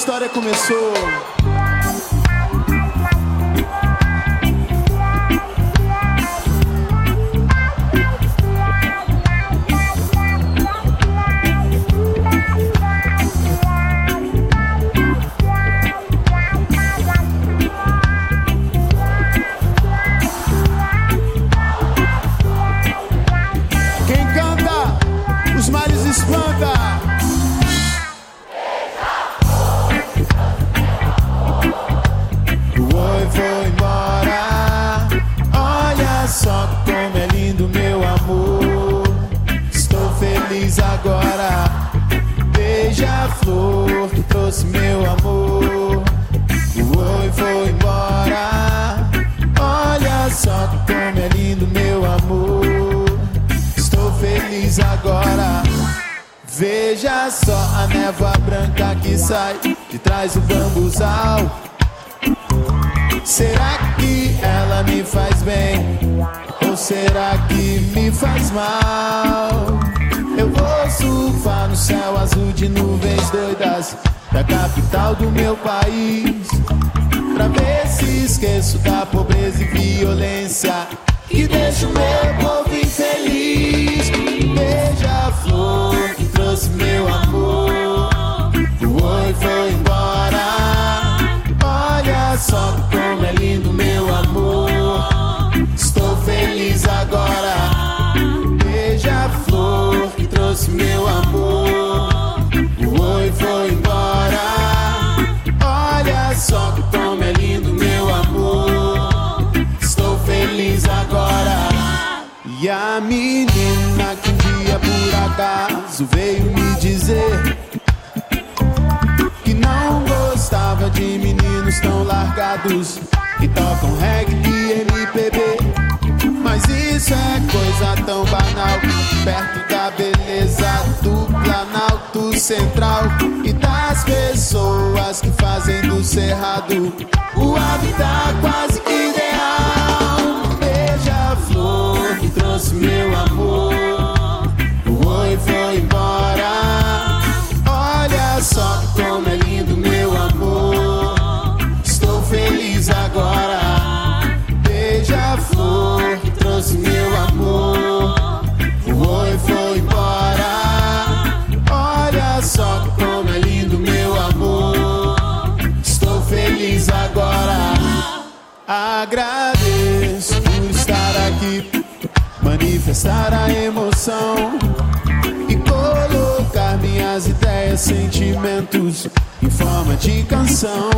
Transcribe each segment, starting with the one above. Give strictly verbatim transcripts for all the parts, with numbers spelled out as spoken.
história começou. Quem canta, os males espanta. Foi embora, olha só como é lindo meu amor. Estou feliz agora, beija-flor que trouxe meu amor. O oi foi embora, olha só como é lindo meu amor. Estou feliz agora, veja só a névoa branca que sai de trás do bambuzal. Será que ela me faz bem? Ou será que me faz mal? Eu vou surfar no céu azul de nuvens doidas da capital do meu país, pra ver se esqueço da pobreza e violência que deixa o meu povo infeliz. Beija-flor que trouxe meu amor. O oi foi embora, olha só como é lindo meu amor. Estou feliz agora, beija-flor que trouxe meu amor. O oi foi embora, olha só como é lindo meu amor. Estou feliz agora. E a menina que um dia por acaso veio me dizer que não gostava de meninos tão largados que tocam reggae e M P B. Mas isso é coisa tão banal, perto da beleza do Planalto Central e das pessoas que fazem do cerrado o habitat quase ideal. Beija-flor que trouxe meu amor. O oi foi embora, olha só como é lindo meu amor. Estou feliz agora, beija-flor que trouxe meu amor. O oi foi embora, olha só como é lindo meu amor. Estou feliz agora. Agradeço por estar aqui, manifestar a emoção e colocar minhas ideias, sentimentos em forma de canção.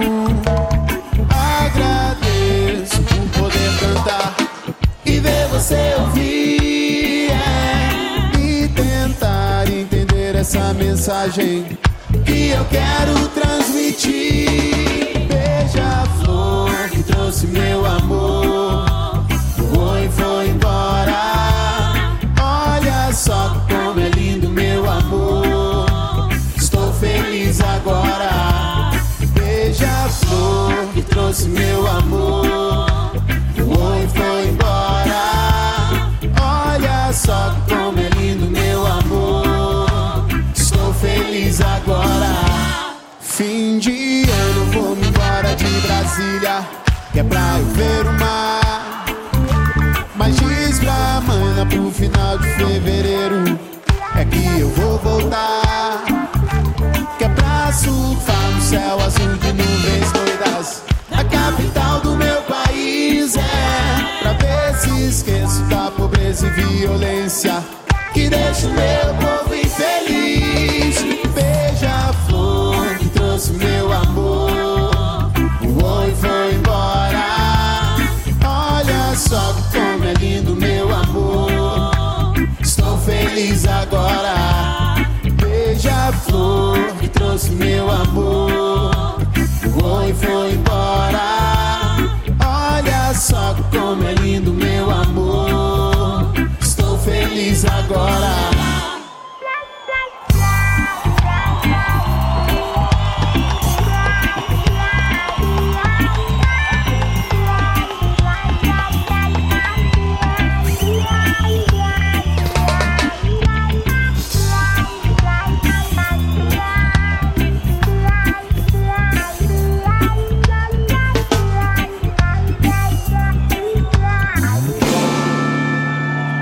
Agradeço por poder cantar e ver você ouvir, é, e tentar entender essa mensagem que eu quero transmitir. Beija-flor que trouxe meu amor. O oi foi embora, olha só como é lindo meu amor. Estou feliz agora, beija-flor que trouxe meu amor. O oi foi embora, olha só como é lindo meu amor. Estou feliz agora. Fim de ano vou-me embora de Brasília, que é pra eu ver o mar. Mas diz pra mana pro final de fevereiro é que eu vou voltar, que é pra surfar no céu azul de nuvens doidas da capital do meu país, é, pra ver se esqueço da pobreza e violência que deixa o meu povo infeliz. Beija-flor que trouxe meu amor. O oi foi embora, olha só como é lindo meu amor. Estou feliz agora, beija-flor que trouxe meu amor. O oi foi embora, olha só como é lindo meu amor. Estou feliz agora.